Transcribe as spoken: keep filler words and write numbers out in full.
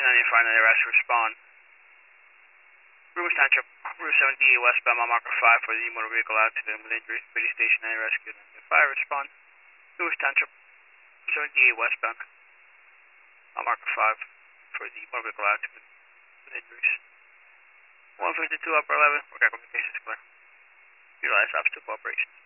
ninety-five ninety arrest, respond. Rouge Township, Route seventy-eight westbound, mile marker five for the motor vehicle accident with injuries. City Station ninety rescue ninety-five, respond. Rouge Township, seventy-eight westbound, mile marker five for the motor vehicle accident with injuries. one fifty-two upper eleven, we're got communications clear. Utilize obstacle operations.